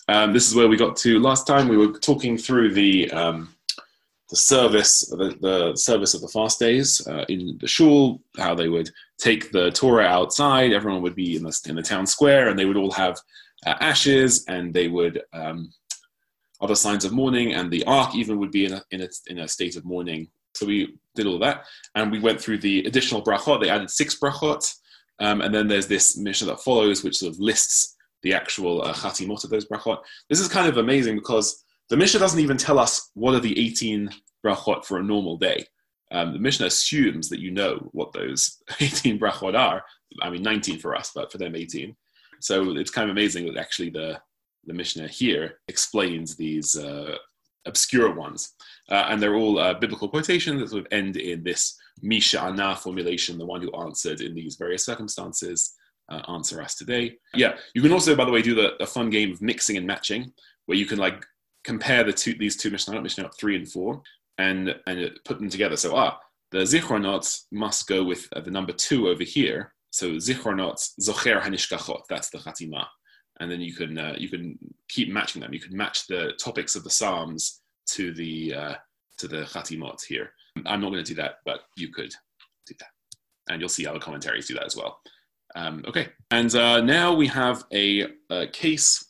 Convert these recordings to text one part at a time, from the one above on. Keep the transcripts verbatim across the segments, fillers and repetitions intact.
Um, this is where we got to last time. We were talking through the um, the service, the, the service of the fast days uh, in the shul, how they would take the Torah outside. Everyone would be in the in the town square, and they would all have uh, ashes, and they would um, other signs of mourning, and the ark even would be in a, in a in a state of mourning. So we did all that, and we went through the additional brachot. They added six brachot, um, and then there's this Mishnah that follows, which sort of lists the actual uh, chatimot of those brachot. This is kind of amazing because the Mishnah doesn't even tell us what are the eighteen brachot for a normal day. Um, the Mishnah assumes that you know what those eighteen brachot are. I mean, nineteen for us, but for them, eighteen. So it's kind of amazing that actually the, the Mishnah here explains these uh, obscure ones. Uh, and they're all uh, biblical quotations that sort of end in this Misha Ana formulation, the one who answered in these various circumstances, uh, answer us today. Yeah, you can also, by the way, do the, the fun game of mixing and matching, where you can like compare the two these two Mishnah, Mishnah three and four, and, and put them together. So, ah, the Zichronot must go with uh, the number two over here. So, Zichronot, Zocher Hanishkachot, that's the Chatima. And then you can uh, you can keep matching them. You can match the topics of the Psalms to the uh, to the Chatimot here. I'm not going to do that, but you could do that. And you'll see other commentaries do that as well. Um, okay, and uh, now we have a, a case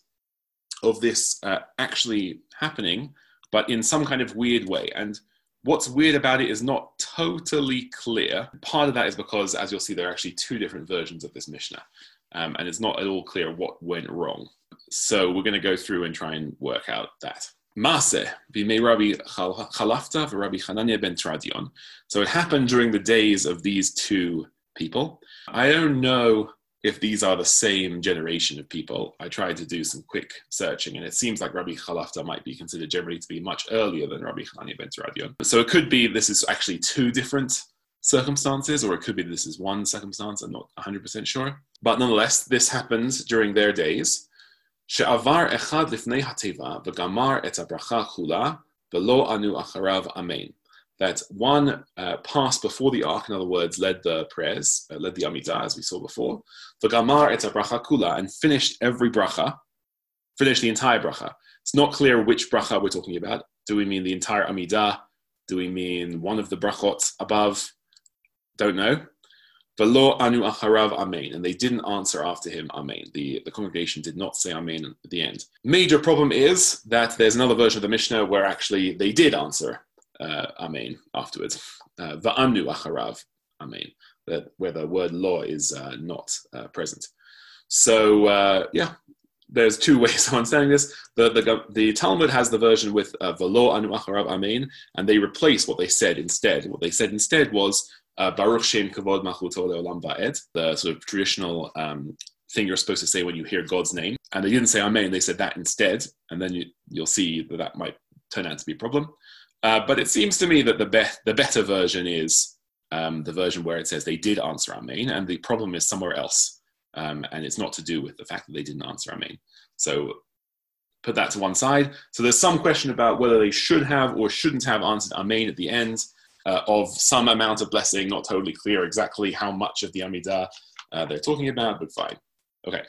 of this uh, actually happening, but in some kind of weird way. And what's weird about it is not totally clear. Part of that is because, as you'll see, there are actually two different versions of this Mishnah. Um, and it's not at all clear what went wrong. So we're going to go through and try and work out that. Maaseh b'mei Rabbi Chalafta v'Rabbi Hanania ben Tradion. So it happened during the days of these two people. I don't know if these are the same generation of people. I tried to do some quick searching, and it seems like Rabbi Chalafta might be considered generally to be much earlier than Rabbi Hanania ben Tradion. So it could be this is actually two different circumstances, or it could be this is one circumstance. I'm not one hundred percent sure. But nonetheless, this happened during their days. She'avar echad lifnei hateva v'gamar et habracha chula v'lo anu acharav amen. That one uh, passed before the ark, in other words, led the prayers, uh, led the Amidah, as we saw before. V'gamar et habracha kula, and finished every bracha, finished the entire bracha. It's not clear which bracha we're talking about. Do we mean the entire Amidah? Do we mean one of the brachot above? Don't know. V'lo anu acharav amen, and they didn't answer after him amen. The, the congregation did not say amen at the end. Major problem is that there's another version of the Mishnah where actually they did answer uh, amen afterwards. Uh, V'anu acharav amen, that where the word lo is uh, not uh, present. So uh, yeah, there's two ways of understanding this. The, the, the Talmud has the version with uh, v'lo anu acharav amen, and they replace what they said instead. What they said instead was Uh, Baruch Shem Kavod Malchuto Leolam Va'ed, the sort of traditional um, thing you're supposed to say when you hear God's name. And they didn't say Amen, they said that instead. And then you, you'll see that that might turn out to be a problem. Uh, but it seems to me that the, be- the better version is um, the version where it says they did answer Amen, and the problem is somewhere else. Um, and it's not to do with the fact that they didn't answer Amen. So put that to one side. So there's some question about whether they should have or shouldn't have answered Amen at the end. Uh, of some amount of blessing, not totally clear exactly how much of the Amidah uh, they're talking about, but fine. Okay.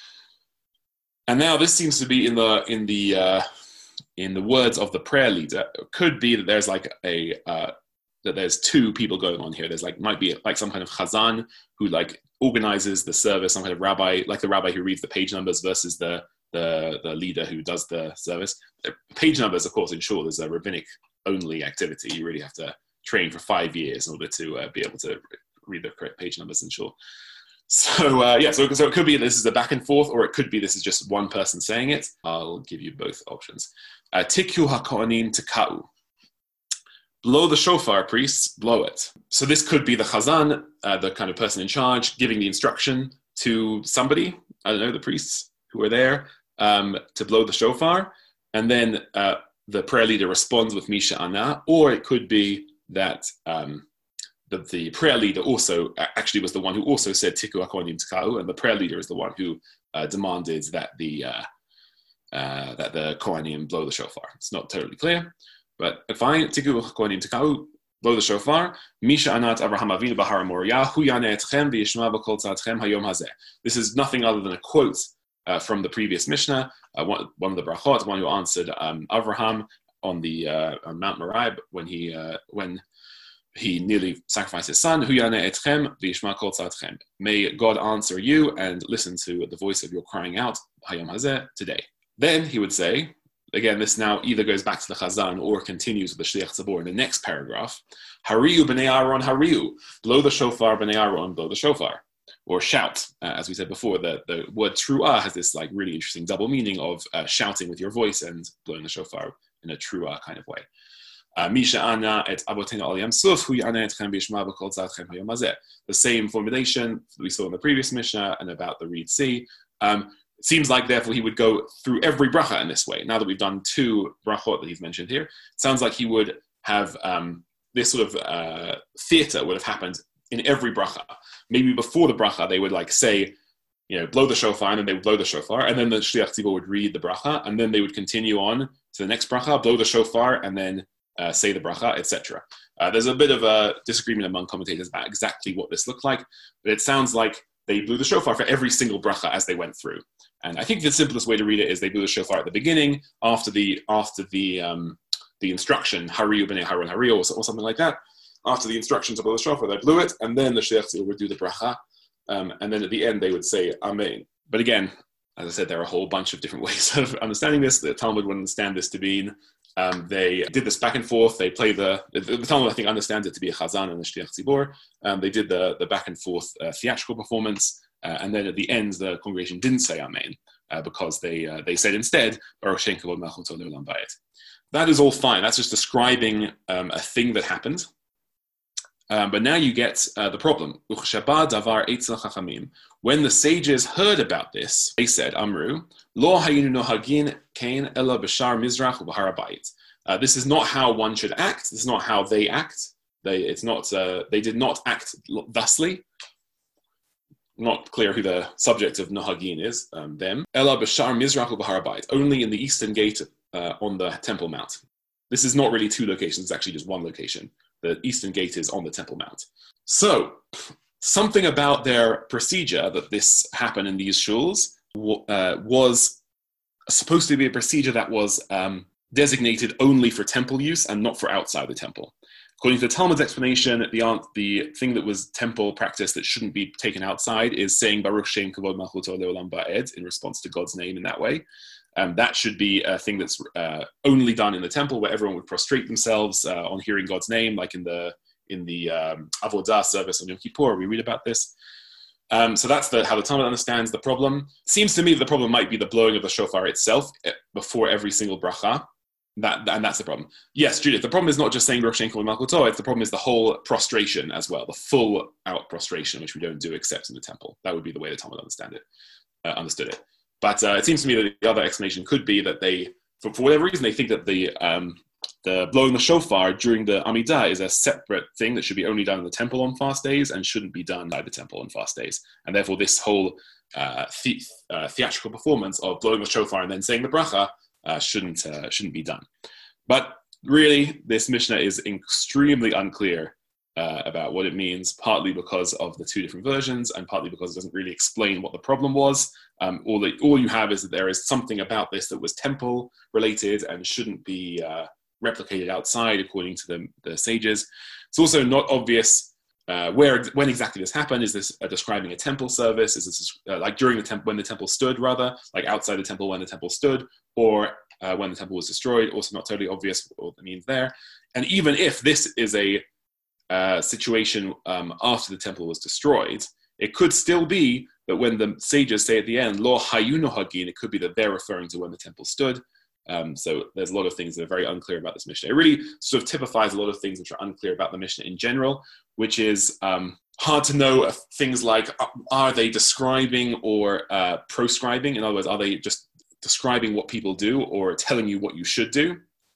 And now this seems to be in the in the uh, in the words of the prayer leader. It could be that there's like a uh, that there's two people going on here. There's like might be like some kind of chazan who like organizes the service, some kind of rabbi, like the rabbi who reads the page numbers versus the the the leader who does the service. The page numbers, of course, in shul is a rabbinic only activity. You really have to train for five years in order to uh, be able to read the correct page numbers and sure. So uh, yeah, so, so it could be this is a back and forth, or it could be this is just one person saying it. I'll give you both options. Tikyu hakohanim tekau. Blow the shofar, priests, blow it. So this could be the chazan, uh, the kind of person in charge, giving the instruction to somebody, I don't know, the priests who are there, um, to blow the shofar. And then uh, the prayer leader responds with Misha Ana, or it could be that um, the, the prayer leader also actually was the one who also said Tiku Hakohanim Tekau, and the prayer leader is the one who uh, demanded that the uh, uh, that the Kohanim blow the shofar. It's not totally clear, but fine. Tiku Hakohanim Tekau, blow the shofar. Misha Anat Avraham Avinu Bahar Moriah Hu Yane Etchem V'Yishma B'Kol Tzadchem Hayom Hazeh. This is nothing other than a quote uh, from the previous Mishnah, uh, one, one of the brachot, one who answered um, Avraham on the uh, on Mount Moriah when he uh, when he nearly sacrificed his son. Hu yaneh etchem v'yishma kol tzadchem. May God answer you and listen to the voice of your crying out, hayom hazeh, today. Then he would say, again, this now either goes back to the Chazan or continues with the Shliach Tzibor in the next paragraph. Hariu b'nei Aaron hariu. Blow the shofar b'nei Aaron, blow the shofar. Or shout, uh, as we said before, the, the word truah has this like really interesting double meaning of uh, shouting with your voice and blowing the shofar in a truah kind of way. Misha ana et avotenu al yam suf hu yana etchem b'yishma b'kol tzadchem hayom hazeh. The same formulation that we saw in the previous Mishnah and about the Reed Sea. Um, It seems like, therefore, he would go through every bracha in this way. Now that we've done two brachot that he's mentioned here, it sounds like he would have um, this sort of uh, theater would have happened in every bracha. Maybe before the bracha, they would like say, you know, blow the shofar, and then they would blow the shofar, and then the Shliach Tzibor would read the bracha, and then they would continue on to the next bracha, blow the shofar, and then uh, say the bracha, et cetera. Uh, there's a bit of a disagreement among commentators about exactly what this looked like, but it sounds like they blew the shofar for every single bracha as they went through. And I think the simplest way to read it is they blew the shofar at the beginning, after the after the um, the instruction, Hariu b'nei Aaron hariu, or, or something like that. After the instruction to blow the shofar, they blew it, and then the Shliach Tzibor would do the bracha, um, and then at the end they would say Amen. But again, as I said, there are a whole bunch of different ways of understanding this. The Talmud would understand this to mean um, they did this back and forth. They play the, the, the Talmud, I think, understands it to be a Chazan and a Shliach Tzibor. Um, they did the, the back and forth uh, theatrical performance, uh, and then at the end, the congregation didn't say Amen uh, because they uh, they said instead, Baruch Shem Kavod Malchuto Le'olam Va'ed. That is all fine. That's just describing um, a thing that happened. Um, but now you get uh, the problem. When the sages heard about this, they said, Amru, Lo hayinu nohagin kain ela b'shar mizrach u'b'har habayit. Uh, this is not how one should act. This is not how they act. They, it's not, uh, they did not act thusly. Not clear who the subject of nohagin is, um, them. Ela b'shar mizrach u'b'har habayit. Only in the eastern gate uh, on the Temple Mount. This is not really two locations. It's actually just one location. The eastern gate is on the Temple Mount. So, something about their procedure that this happened in these shuls uh, was supposed to be a procedure that was um, designated only for temple use and not for outside the temple. According to the Talmud's explanation, the, the thing that was temple practice that shouldn't be taken outside is saying Baruch Shem Kavod Malchuto Le'olam Va'ed in response to God's name in that way. Um, that should be a thing that's uh, only done in the temple, where everyone would prostrate themselves uh, on hearing God's name, like in the in the um, Avodah service on Yom Kippur. We read about this. Um, so that's the, how the Talmud understands the problem. Seems to me that the problem might be the blowing of the shofar itself before every single bracha. That, and that's the problem. Yes, Judith, the problem is not just saying Baruch Shem Kavod Malchuto, it's the problem is the whole prostration as well, the full out prostration, which we don't do except in the temple. That would be the way the Talmud understand it, uh, understood it. But uh, it seems to me that the other explanation could be that they, for, for whatever reason, they think that the um, the blowing the shofar during the Amidah is a separate thing that should be only done in the temple on fast days and shouldn't be done by the temple on fast days. And therefore, this whole uh, the, uh, theatrical performance of blowing the shofar and then saying the bracha uh, shouldn't uh, shouldn't be done. But really, this Mishnah is extremely unclear Uh, about what it means, partly because of the two different versions and partly because it doesn't really explain what the problem was. Um, all, that, all you have is that there is something about this that was temple related and shouldn't be uh, replicated outside according to the, the sages. It's also not obvious uh, where when exactly this happened. Is this uh, describing a temple service? Is this uh, like during the temple, when the temple stood, rather, like outside the temple when the temple stood, or uh, when the temple was destroyed? Also not totally obvious what it means there. And even if this is a Uh, situation um, after the temple was destroyed, it could still be that when the sages say at the end, Lo hayu nohagin, it could be that they're referring to when the temple stood. Um, so there's a lot of things that are very unclear about this Mishnah. It really sort of typifies a lot of things which are unclear about the Mishnah in general, which is um, hard to know uh, things like, are they describing or uh, proscribing? In other words, are they just describing what people do or telling you what you should do?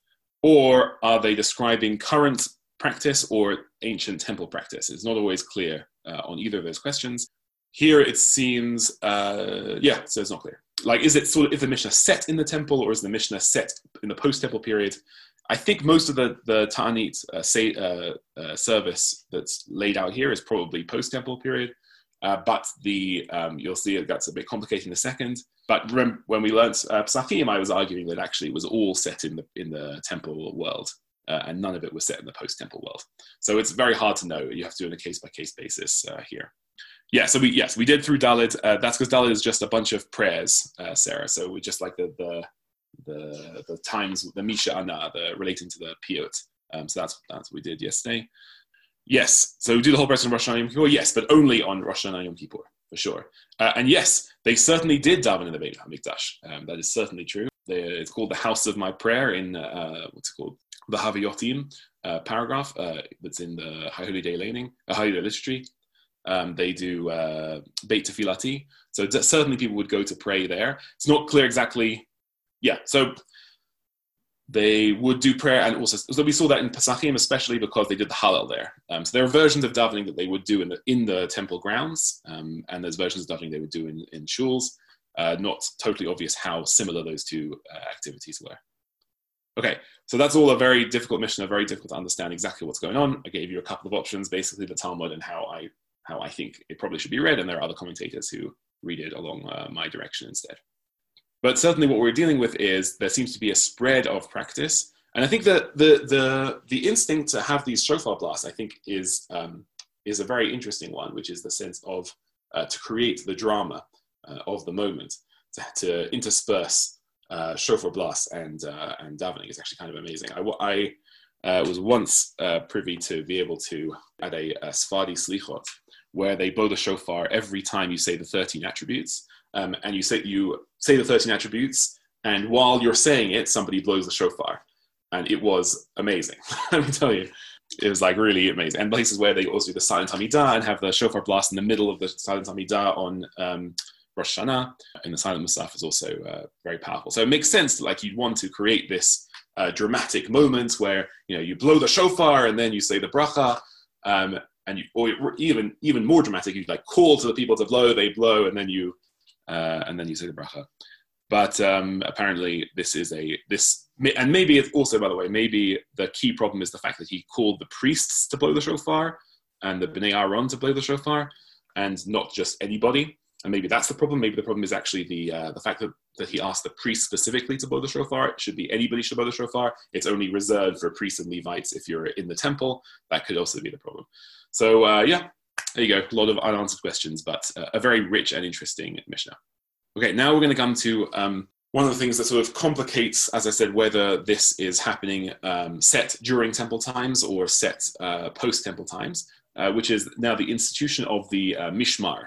Or are they describing current practice or ancient temple practice? It's not always clear uh, on either of those questions. Here it seems, uh, yeah, so it's not clear. Like, is it sort of, is the Mishnah set in the temple or is the Mishnah set in the post-temple period? I think most of the, the Ta'anit uh, say, uh, uh, service that's laid out here is probably post-temple period. Uh, but the um, you'll see it gets a bit complicated in a second. But rem- when we learned uh, Pesachim, I was arguing that actually it was all set in the in the temple world, uh, and none of it was set in the post-temple world. So it's very hard to know. You have to do it on a case-by-case basis uh, here. Yeah, so we yes we did through Dalet. Uh, that's because Dalet is just a bunch of prayers, uh, Sarah. So we just like the the the, the times, the Misha Ana, the relating to the Piyut. Um, so that's that's what we did yesterday. Yes, so we do the whole person on Rosh Hashanah Yom Kippur. Yes, but only on Rosh Hashanah Yom Kippur for sure. Uh, and yes, they certainly did daven in the Beit HaMikdash. Um, that is certainly true. They, it's called the House of My Prayer in uh, what's it called the Havayotim uh, paragraph uh, that's in the High Holy Day Laning, uh, High Holy Day Liturgy. Um, they do uh, Beit Tefillati. So d- certainly people would go to pray there. It's not clear exactly. Yeah, so they would do prayer, and also so we saw that in Pesachim, especially because they did the Hallel there. Um, so there are versions of davening that they would do in the in the temple grounds, um, and there's versions of davening they would do in in shuls. Uh, not totally obvious how similar those two uh, activities were. Okay, so that's all a very difficult mission, very difficult to understand exactly what's going on. I gave you a couple of options, basically the Talmud and how I how I think it probably should be read, and there are other commentators who read it along uh, my direction instead. But certainly what we're dealing with is there seems to be a spread of practice. And I think that the the the instinct to have these shofar blasts, I think, is um, is a very interesting one, which is the sense of uh, to create the drama uh, of the moment, to, to intersperse uh, shofar blasts and uh, and davening is actually kind of amazing. I, I uh, was once uh, privy to be able to, at a, a Sephardi slichot, where they blow the shofar every time you say the thirteen attributes. Um, and you say you say the thirteen attributes, and while you're saying it, somebody blows the shofar, and it was amazing. Let me tell you, it was like really amazing. And places where they also do the Silent Hamidah and have the shofar blast in the middle of the Silent Hamidah on um, Rosh Hashanah, and the Silent Musaf is also uh, very powerful. So it makes sense that like you'd want to create this uh, dramatic moment where you know you blow the shofar and then you say the bracha. Um, and you, or even even more dramatic, you like call to the people to blow, they blow, and then you. Uh, and then you say the bracha. But um, apparently this is a, this, and maybe it's also, by the way, maybe the key problem is the fact that he called the priests to blow the shofar and the Bnei Aaron to blow the shofar and not just anybody. And maybe that's the problem. Maybe the problem is actually the uh, the fact that, that he asked the priests specifically to blow the shofar. It should be anybody should blow the shofar. It's only reserved for priests and Levites if you're in the temple. That could also be the problem. So uh, yeah. There you go, a lot of unanswered questions, but uh, a very rich and interesting Mishnah. Okay, now we're going to come to um, one of the things that sort of complicates, as I said, whether this is happening um, set during temple times or set uh, post-temple times, uh, which is now the institution of the uh, Mishmar.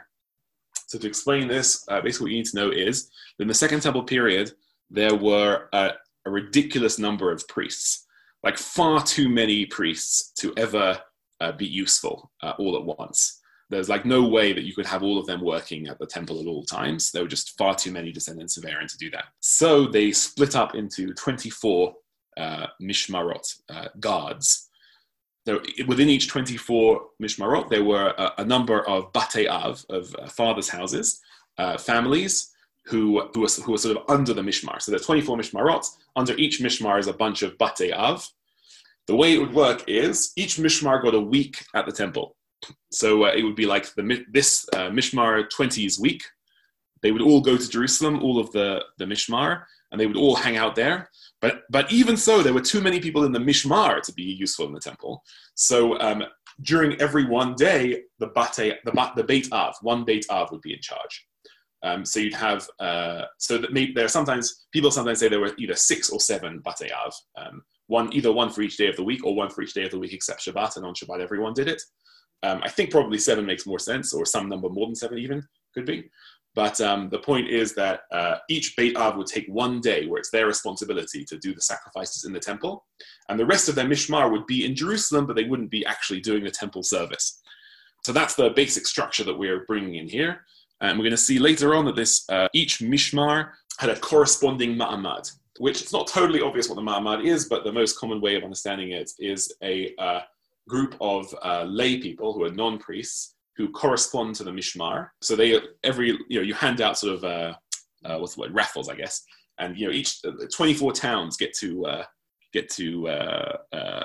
So to explain this, uh, basically what you need to know is that in the Second Temple period, there were a, a ridiculous number of priests, like far too many priests to ever Uh, be useful uh, all at once. There's like no way that you could have all of them working at the temple at all times. There were just far too many descendants of Aaron to do that. So they split up into twenty-four uh, mishmarot, uh, guards. There, within each twenty-four mishmarot, there were a, a number of batei av, of uh, fathers' houses, uh, families who, who, were, who were sort of under the mishmar. So there's twenty-four mishmarot. Under each mishmar is a bunch of batei av. The way it would work is each mishmar got a week at the temple. So uh, it would be like the, this uh, mishmar twenties week. They would all go to Jerusalem, all of the, the mishmar, and they would all hang out there. But but even so, there were too many people in the mishmar to be useful in the temple. So um, during every one day, the bate, the, the beit av, one beit av would be in charge. Um, so you'd have, uh, so that maybe there are sometimes, people sometimes say there were either six or seven batei av. Um, One, either one for each day of the week or one for each day of the week except Shabbat, and on Shabbat everyone did it. Um, I think probably seven makes more sense, or some number more than seven even, could be. But um, the point is that uh, each Beit Av would take one day where it's their responsibility to do the sacrifices in the temple, and the rest of their Mishmar would be in Jerusalem, but they wouldn't be actually doing the temple service. So that's the basic structure that we're bringing in here. And we're going to see later on that this uh, each Mishmar had a corresponding Ma'amad, which it's not totally obvious what the Ma'amad is, but the most common way of understanding it is a uh, group of uh, lay people who are non-priests who correspond to the Mishmar. So they, every, you know, you hand out sort of, uh, uh, what's the word, raffles, I guess. And, you know, each, uh, twenty-four towns get to, uh, get to uh, uh,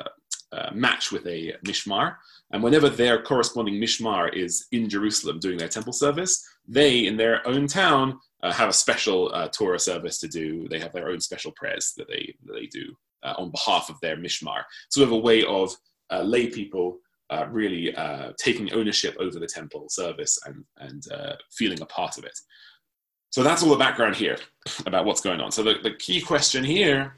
uh, match with a mishmar, and whenever their corresponding mishmar is in Jerusalem doing their temple service, they, in their own town, uh, have a special uh, Torah service to do. They have their own special prayers that they that they do uh, on behalf of their mishmar. Sort of a way of uh, lay people uh, really uh, taking ownership over the temple service and and uh, feeling a part of it. So that's all the background here about what's going on. So the, the key question here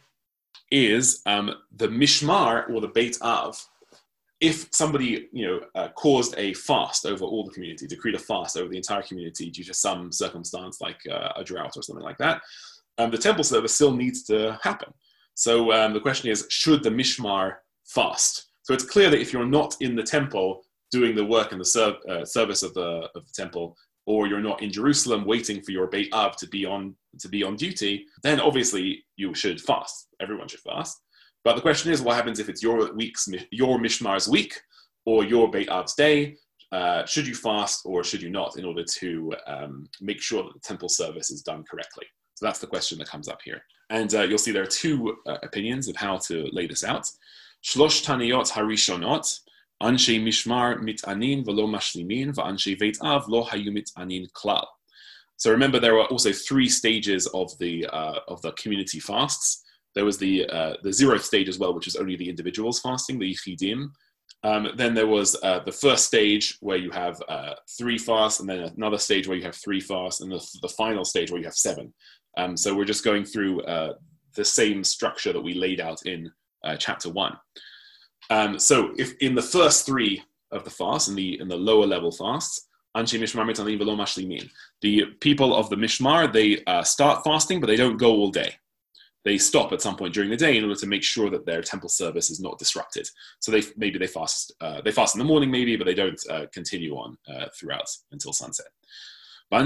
is um, the mishmar or the Beit Av. If somebody, you know, uh, caused a fast over all the community, decreed a fast over the entire community due to some circumstance like uh, a drought or something like that, um, the temple service still needs to happen. So um, the question is, should the mishmar fast? So it's clear that if you're not in the temple doing the work and the serv- uh, service of the of the temple, or you're not in Jerusalem waiting for your Beit Av to be on to be on duty, then obviously you should fast. Everyone should fast. But the question is, what happens if it's your week's, your Mishmar's week, or your Beit Av's day? Uh, should you fast or should you not, in order to um, make sure that the temple service is done correctly? So that's the question that comes up here. And uh, you'll see there are two uh, opinions of how to lay this out. Shlosh taniyot harishonot, anshe mishmar mitanin v'lo mashlimin, v'anshe Beit Av lo hayu mitanin klal. So remember, there were also three stages of the uh, of the community fasts. There was the uh, the zeroth stage as well, which is only the individuals fasting, the yichidim. Um, then there was uh, the first stage where you have uh, three fasts, and then another stage where you have three fasts, and the, the final stage where you have seven. Um, so we're just going through uh, the same structure that we laid out in uh, chapter one. Um, so if in the first three of the fasts, in the in the lower level fasts, Anshe Mishmar mitanin v'lo mashlimin, the people of the Mishmar, they uh, start fasting, but they don't go all day. They stop at some point during the day in order to make sure that their temple service is not disrupted. So they maybe they fast uh, they fast in the morning maybe, but they don't uh, continue on uh, throughout until sunset. And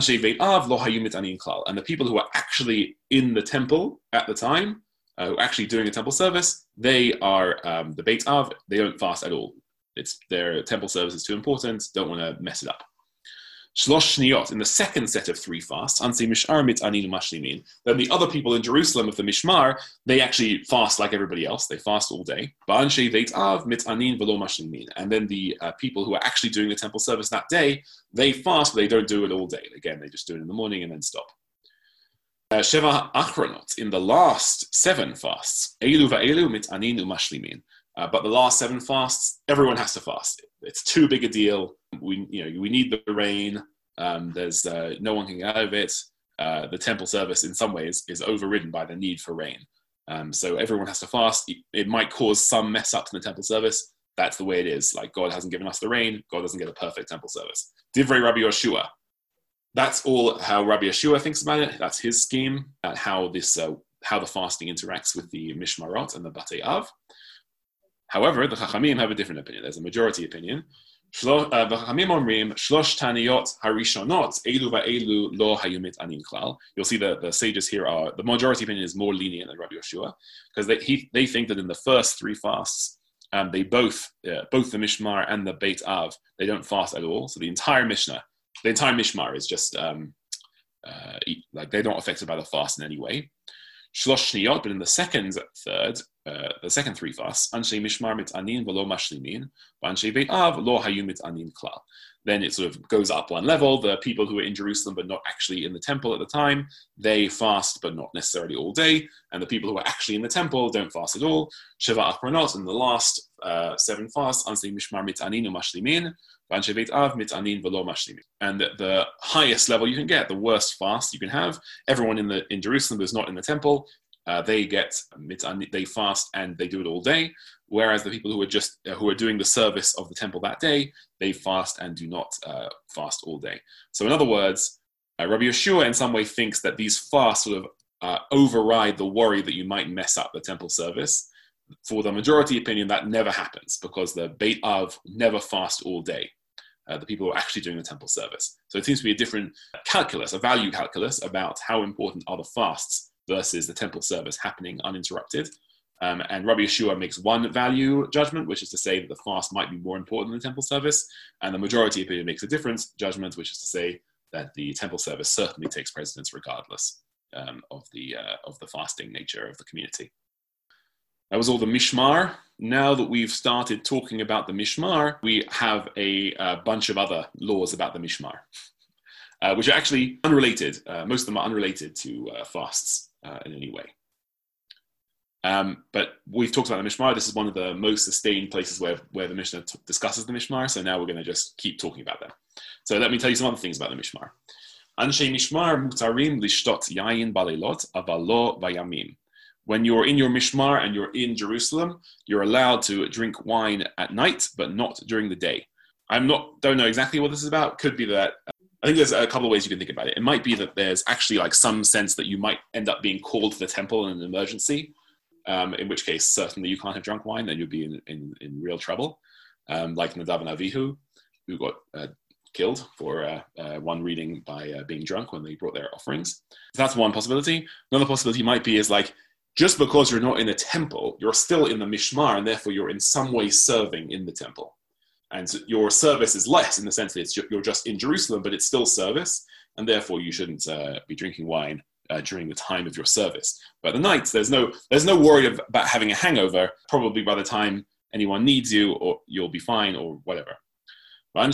the people who are actually in the temple at the time, uh, who are actually doing a temple service, they are um, the Beit Av. They don't fast at all. It's their temple service is too important. Don't want to mess it up. Shlosh shniyot, in the second set of three fasts, Ansei Mishar mitanin mashlimin. Then the other people in Jerusalem of the Mishmar, they actually fast like everybody else. They fast all day. Ba'anshe Beit Av mitanin v'lo mashlimin. And then the uh, people who are actually doing the temple service that day, they fast, but they don't do it all day. Again, they just do it in the morning and then stop. Uh, Sheva achronot, in the last seven fasts, Eilu va'elu mitanin umashlimin. Uh, but the last seven fasts, everyone has to fast. It's too big a deal. We, you know, we need the rain. Um, there's uh, no one can get out of it. Uh, the temple service, in some ways, is overridden by the need for rain. Um, so everyone has to fast. It might cause some mess up in the temple service. That's the way it is. Like, God hasn't given us the rain. God doesn't get a perfect temple service. Divrei Rabbi Yoshua. That's all how Rabbi Yoshua thinks about it. That's his scheme at how this, uh, how the fasting interacts with the Mishmarot and the Batei Av. However, the Chachamim have a different opinion. There's a majority opinion. The Chachamim omrim shlosh taniyot harishonot elu va'elu lo hayu mitanin klal. You'll see that the sages here are, the majority opinion is more lenient than Rabbi Yoshua, because they he, they think that in the first three fasts, um, they both uh, both the Mishmar and the Beit Av, they don't fast at all. So the entire Mishnah, the entire Mishmar is just um, uh, like they're not affected by the fast in any way. Shlosh shniyot, but in the second third, uh, the second three fasts, Anshe Mishmar mitanin v'lo mashlimin, Anshe Beit Av lo hayu mitanin klal. Then it sort of goes up one level. The people who are in Jerusalem but not actually in the temple at the time, they fast but not necessarily all day. And the people who are actually in the temple don't fast at all. Sheva achronot, in the last uh, seven fasts, Anshe Mishmar mitanin umashlimin, Anshe Beit Av mitanin v'lo mashlimin. And the, the highest level you can get, the worst fast you can have, everyone in the in Jerusalem who's not in the temple, uh, they get they fast and they do it all day. Whereas the people who are just uh, who are doing the service of the temple that day, they fast and do not uh, fast all day. So in other words, uh, Rabbi Yeshua in some way thinks that these fasts sort of uh, override the worry that you might mess up the temple service. For the majority opinion, that never happens because the Beit Av never fast all day. Uh, the people who are actually doing the temple service. So it seems to be a different calculus, a value calculus about how important are the fasts versus the temple service happening uninterrupted. Um, and Rabbi Yeshua makes one value judgment, which is to say that the fast might be more important than the temple service. And the majority opinion makes a different judgment, which is to say that the temple service certainly takes precedence regardless um, of the uh, of the fasting nature of the community. That was all the Mishmar. Now that we've started talking about the Mishmar, we have a, a bunch of other laws about the Mishmar, uh, which are actually unrelated. Uh, most of them are unrelated to uh, fasts uh, in any way. Um, but we've talked about the Mishmar. This is one of the most sustained places where, where the Mishnah t- discusses the Mishmar. So now we're going to just keep talking about them. So let me tell you some other things about the Mishmar. Anshe Mishmar mutarim lishtot yayin balelot avalo vayamim. When you're in your Mishmar and you're in Jerusalem, you're allowed to drink wine at night, but not during the day. I'm not, don't know exactly what this is about. Could be that, I think there's a couple of ways you can think about it. It might be that there's actually like some sense that you might end up being called to the temple in an emergency, um, in which case certainly you can't have drunk wine, then you'd be in, in, in real trouble. Um, like Nadav and Avihu, who got uh, killed for uh, uh, one reading by uh, being drunk when they brought their offerings. So that's one possibility. Another possibility might be is like, just because you're not in a temple, you're still in the Mishmar, and therefore you're in some way serving in the temple. And so your service is less in the sense that it's, you're just in Jerusalem, but it's still service, and therefore you shouldn't uh, be drinking wine uh, during the time of your service. But the nights, there's no there's no worry of, about having a hangover. Probably by the time anyone needs you, or you'll be fine, or whatever. But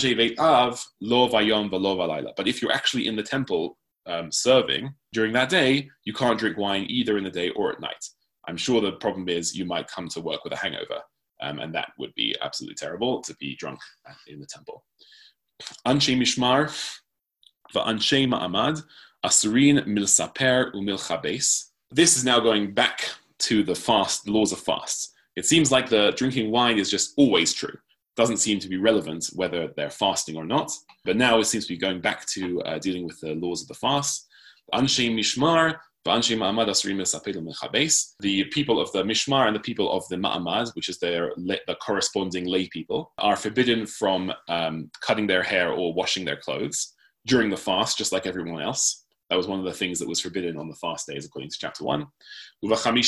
if you're actually in the temple, Um, serving during that day, you can't drink wine either in the day or at night. I'm sure the problem is you might come to work with a hangover, um, and that would be absolutely terrible to be drunk in the temple. Anshe Mishmar va'anshe ma'amad asurin milsaper umilchabes. This is now going back to the fast, the laws of fasts. It seems like the drinking wine is just always true. Doesn't seem to be relevant whether they're fasting or not. But now it seems to be going back to uh, dealing with the laws of the fast. Anshe Mishmar, Anshe Ma'amad Asrim Mesapel Mechabes. The people of the Mishmar and the people of the Ma'amad, which is their the corresponding lay people, are forbidden from um, cutting their hair or washing their clothes during the fast, just like everyone else. That was one of the things that was forbidden on the fast days, according to chapter one. But on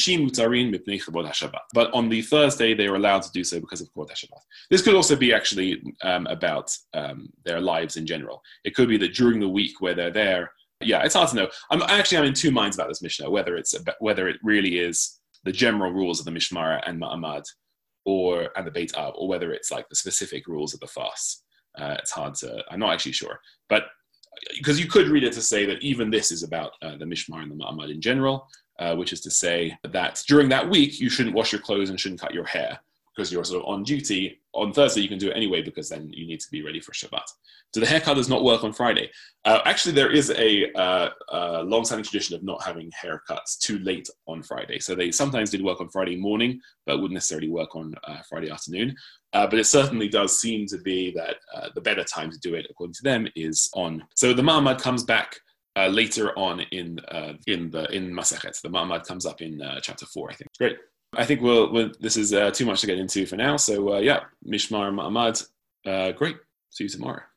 the Thursday, they were allowed to do so because of Kvod HaShabbat. This could also be actually um, about um, their lives in general. It could be that during the week where they're there, yeah, it's hard to know. I'm actually I'm in two minds about this Mishnah, whether it's about, whether it really is the general rules of the Mishmar and Ma'amad, or and the Beit Ab, or whether it's like the specific rules of the fast. Uh, it's hard to. I'm not actually sure, but. Because you could read it to say that even this is about uh, the Mishmar and the Ma'amad in general, uh, which is to say that during that week, you shouldn't wash your clothes and shouldn't cut your hair because you're sort of on duty. On Thursday, you can do it anyway because then you need to be ready for Shabbat. So the haircut does not work on Friday. Uh, actually, there is a, uh, a long-standing tradition of not having haircuts too late on Friday. So they sometimes did work on Friday morning, but wouldn't necessarily work on uh, Friday afternoon. Uh, but it certainly does seem to be that uh, the better time to do it, according to them, is on. So the Ma'amad comes back uh, later on in uh, in the in Masechet. The Ma'amad comes up in uh, chapter four, I think. Great. I think we'll, we'll this is uh, too much to get into for now. So uh, yeah, Mishmar, Ma'amad, uh, great. See you tomorrow.